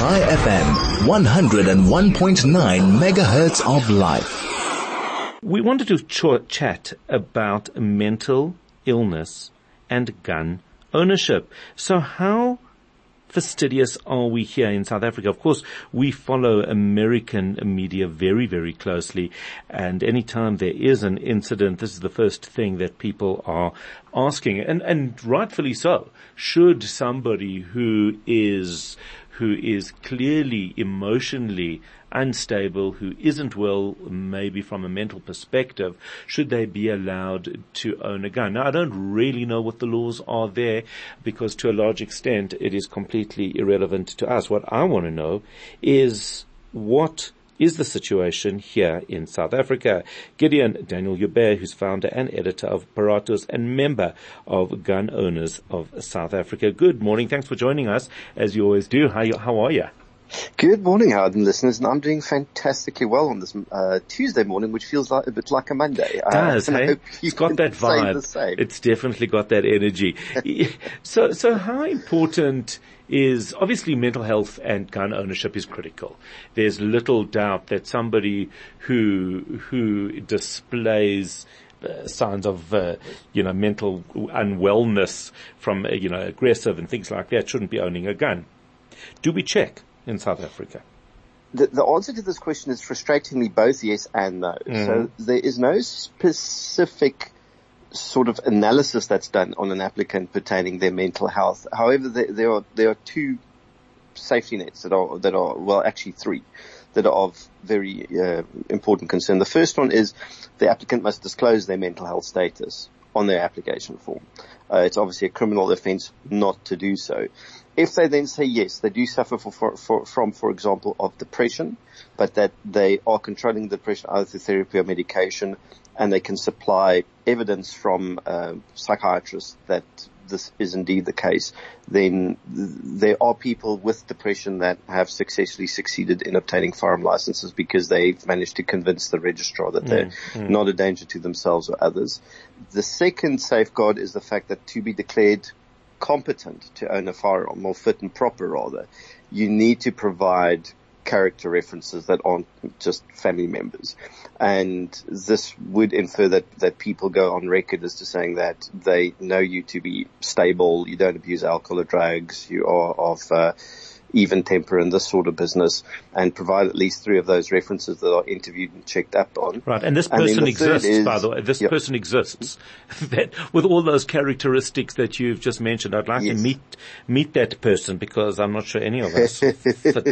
Chai FM, 101.9 megahertz of life. We wanted to chat about mental illness and gun ownership. So how fastidious are we here in South Africa? Of course, we follow American media very, very closely, and anytime there is an incident, this is the first thing that people are asking, and rightfully so. Should somebody who is clearly emotionally unstable, who isn't well, maybe from a mental perspective, should they be allowed to own a gun? Now, I don't really know what the laws are there, because to a large extent it is completely irrelevant to us. What I want to know is what is the situation here in South Africa. Gideon Daniel Joubert, who's founder and editor of Paratus and member of Gun Owners of South Africa. Good morning. Thanks for joining us, as you always do. How are you? Good morning, Howard and listeners, and I'm doing fantastically well on this Tuesday morning, which feels like a bit like a Monday. It does, hey? It's got that vibe. It's definitely got that energy. So how important is, obviously mental health and gun ownership is critical. There's little doubt that somebody who displays signs of, mental unwellness from, aggressive and things like that shouldn't be owning a gun. Do we check in South Africa? The answer to this question is frustratingly both yes and no. So there is no specific sort of analysis that's done on an applicant pertaining their mental health. However, there are two safety nets that are well, actually three, that are of very important concern. The first one is the applicant must disclose their mental health status on their application form. It's obviously a criminal offence not to do so. If they then say yes, they do suffer from, for example, of depression, but that they are controlling the depression either through therapy or medication, and they can supply evidence from psychiatrists that this is indeed the case, then there are people with depression that have successfully succeeded in obtaining firearm licenses because they've managed to convince the registrar that they're not a danger to themselves or others. The second safeguard is the fact that to be declared competent to own a firearm, or fit and proper rather, you need to provide character references that aren't just family members. And this would infer that people go on record as to saying that they know you to be stable, you don't abuse alcohol or drugs, you are of even temper and this sort of business, and provide at least three of those references that are interviewed and checked up on. Right, and this person exists, by the way. This person exists. That, with all those characteristics that you've just mentioned, I'd like to meet that person, because I'm not sure any of us fit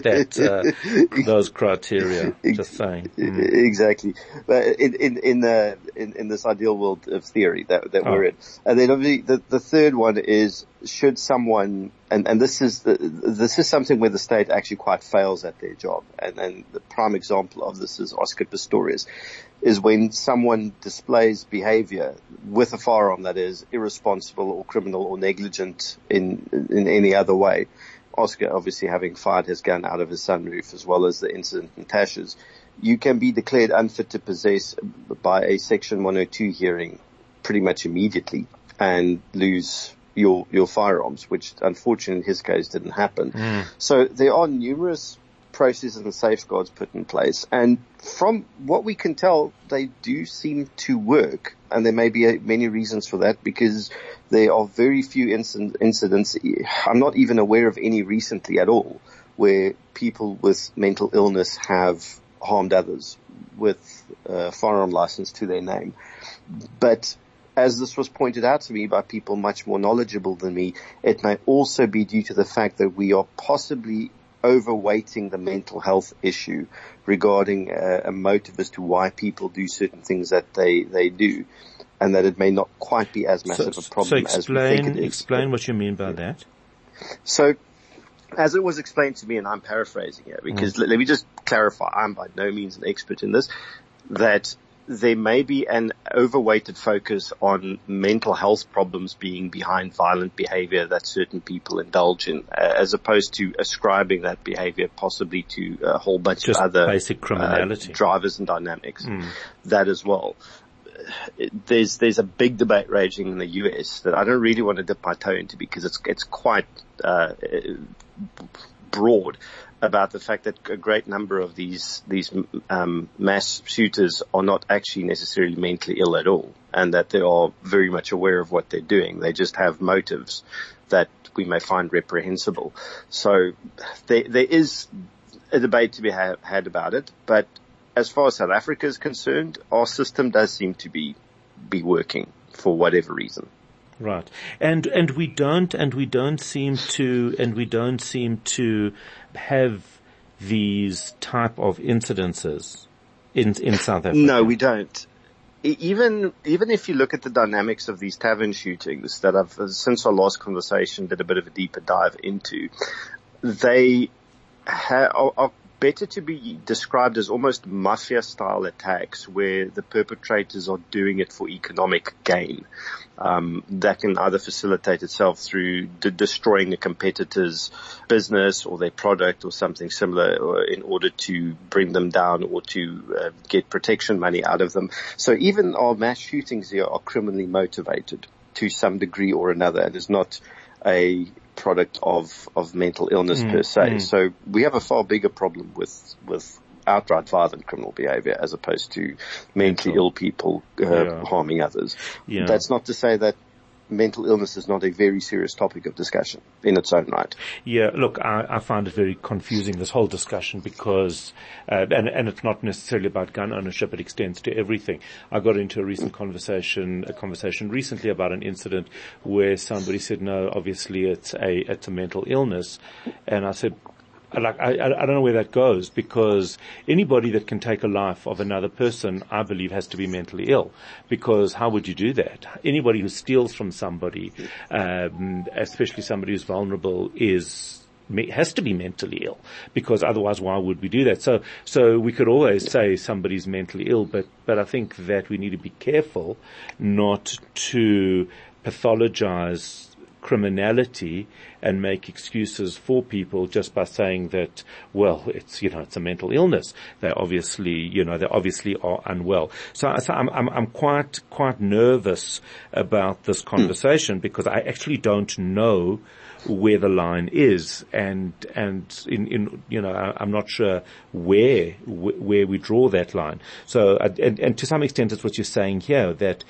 that those criteria. Just saying. Exactly. But in this ideal world of theory that we're in, and then obviously the third one is, should someone, and this is something where the state actually quite fails at their job, and the prime example of this is Oscar Pistorius, is when someone displays behavior with a firearm that is irresponsible or criminal or negligent in any other way. Oscar obviously having fired his gun out of his sunroof, as well as the incident in Tashes, you can be declared unfit to possess by a Section 102 hearing pretty much immediately and lose your firearms, which unfortunately in his case didn't happen. So there are numerous processes and safeguards put in place, and from what we can tell, they do seem to work, and there may be many reasons for that, because there are very few incidents. I'm not even aware of any recently at all where people with mental illness have harmed others with a firearm license to their name. But as this was pointed out to me by people much more knowledgeable than me, it may also be due to the fact that we are possibly overweighting the mental health issue regarding a motive as to why people do certain things that they do, and that it may not quite be as massive a problem as we think it is. Explain what you mean by that. So, as it was explained to me, and I'm paraphrasing here, because let me just clarify, I'm by no means an expert in this, that there may be an overweighted focus on mental health problems being behind violent behavior that certain people indulge in, as opposed to ascribing that behavior possibly to a whole bunch just of other basic criminality drivers and dynamics. That as well. There's a big debate raging in the US that I don't really want to dip my toe into, because it's quite broad about the fact that a great number of these mass shooters are not actually necessarily mentally ill at all, and that they are very much aware of what they're doing. They just have motives that we may find reprehensible. So there is a debate to be had about it, but as far as South Africa is concerned, our system does seem to be working for whatever reason. Right. And we don't seem to have these type of incidences in South Africa. No, we don't. Even if you look at the dynamics of these tavern shootings that I've, since our last conversation, did a bit of a deeper dive into, they are better to be described as almost mafia-style attacks where the perpetrators are doing it for economic gain. That can either facilitate itself through destroying a competitor's business or their product or something similar, or in order to bring them down or to get protection money out of them. So even our mass shootings here are criminally motivated to some degree or another, and it's not a product of mental illness per se. So we have a far bigger problem with outright violent criminal behavior as opposed to mentally ill people harming others. Yeah. That's not to say that mental illness is not a very serious topic of discussion in its own right. Yeah, look, I find it very confusing, this whole discussion, because, and it's not necessarily about gun ownership, it extends to everything. I got into a conversation recently about an incident where somebody said, no, obviously it's a mental illness. And I said, I don't know where that goes, because anybody that can take a life of another person, I believe, has to be mentally ill. Because how would you do that? Anybody who steals from somebody, especially somebody who's vulnerable, has to be mentally ill, because otherwise why would we do that? So we could always say somebody's mentally ill, but I think that we need to be careful not to pathologize criminality and make excuses for people just by saying that, well, it's a mental illness. They obviously are unwell. So I'm quite nervous about this conversation, because I actually don't know where the line is, and I'm not sure where we draw that line. So, and to some extent it's what you're saying here, that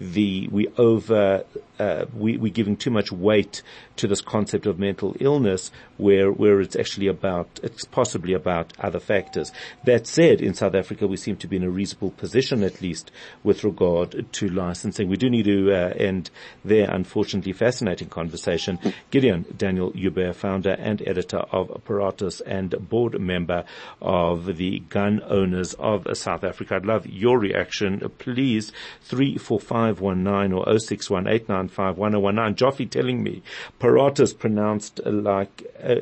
we're giving too much weight to this concept of mental illness, where it's possibly about other factors. That said, in South Africa we seem to be in a reasonable position, at least with regard to licensing. We do need to end there, unfortunately. Fascinating conversation. Gideon Daniel Joubert, founder and editor of Paratus and board member of the Gun Owners of South Africa. I'd love your reaction. Please, 34519 or 0618951019. Joffy telling me Paratus pronounced like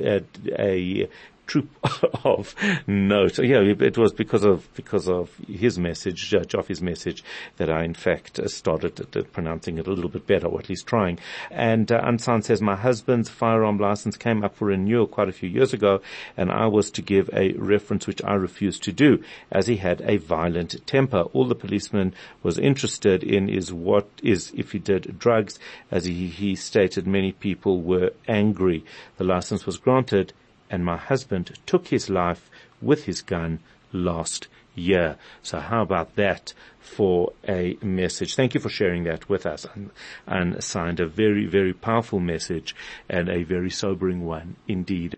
a troop of notes. Yeah, it was because of his message, Joffy's message, that I in fact started pronouncing it a little bit better, or at least trying. And Ansan says, my husband's firearm license came up for renewal quite a few years ago, and I was to give a reference which I refused to do, as he had a violent temper. All the policeman was interested in is if he did drugs, as he stated many people were angry. The license was granted, and my husband took his life with his gun last year. So how about that for a message? Thank you for sharing that with us, and signed a very, very powerful message, and a very sobering one indeed.